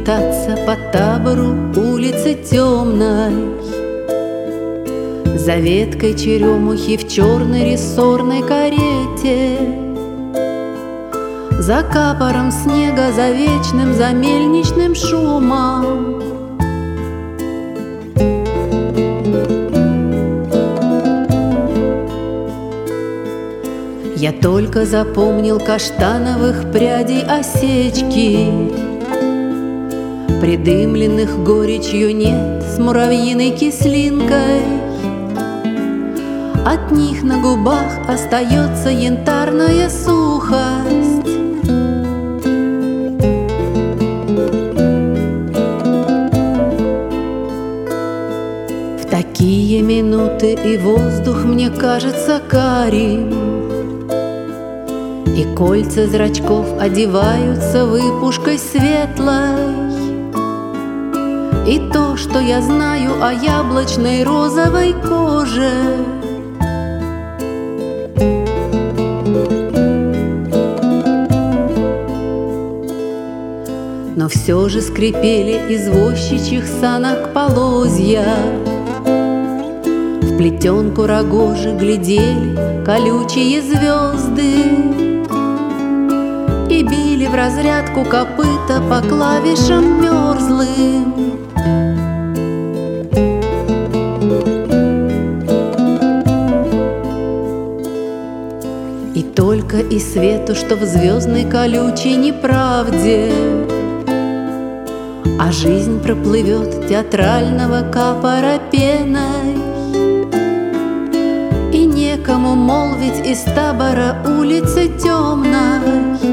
метаться по табору улицы темной, за веткой черемухи в черной рессорной карете, за капором снега, за вечным, за мельничным шумом. Я только запомнил каштановых прядей осечки, придымленных горечью нет с муравьиной кислинкой. От них на губах остается янтарная сухость. В такие минуты и воздух мне кажется карим, и кольца зрачков одеваются выпушкой светлой. И то, что я знаю о яблочной розовой коже, но все же скрипели извозчичьих санок полозья, в плетенку рогожи глядели колючие звезды и били в разрядку копыта по клавишам мерзлым. И только и свету, что в звездной колючей неправде, а жизнь проплывет театрального капора пеной, и некому молвить из табора улицы темной.